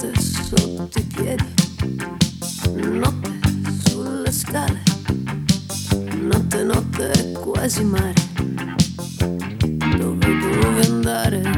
notte sotto i piedi, notte sulle scale, notte, notte quasi mare. Dove andare?